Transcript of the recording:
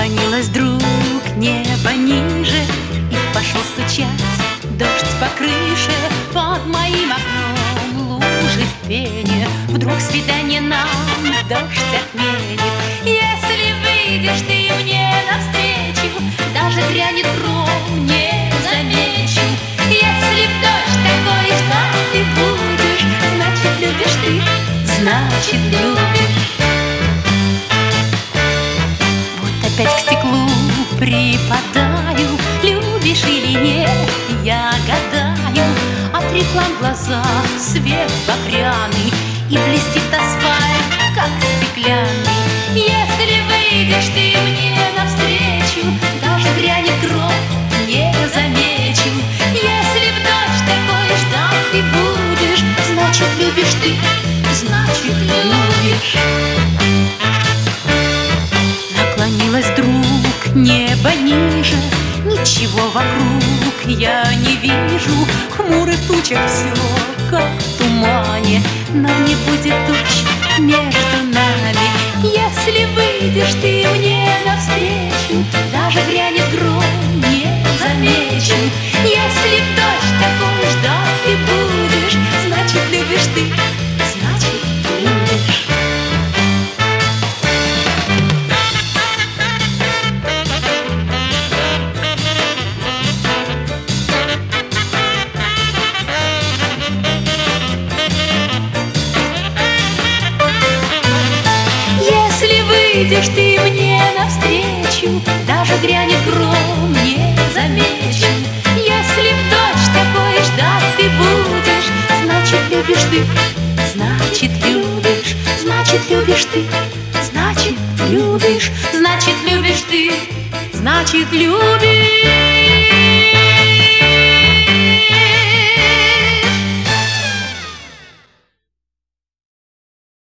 Наклонилась вдруг небо ниже, и пошел стучать дождь по крыше. Под моим окном лужи в пене. Вдруг свидание нам дождь отменит. Если выйдешь ты мне навстречу, даже грянет гром, не замечу. Если в дождь такой ждать ты будешь, значит любишь ты, значит любишь. Вот опять к стеклу припадаю, любишь или нет, я гадаю. От реклам глаза свет багряный, и блестит асфальт, как стеклянный. Если выйдешь ты мне навстречу, даже грянет гром, не замечу. Если в дождь такой ждать ты будешь, значит любишь ты, значит любишь. Наклонилась вдруг небо ниже, ничего вокруг я не вижу. Хмурых тучах все, как в тумане, но не будет туч между нами. Если выйдешь ты мне навстречу, даже грянет гром, не замечу. Если в дождь такой ждать ты будешь, значит любишь ты, значит любишь. Выйдешь ты мне навстречу, даже грянет гром, не замечу. Если в дождь такой ждать ты будешь, значит любишь ты, значит любишь, значит любишь ты, значит любишь, значит любишь ты, значит любишь.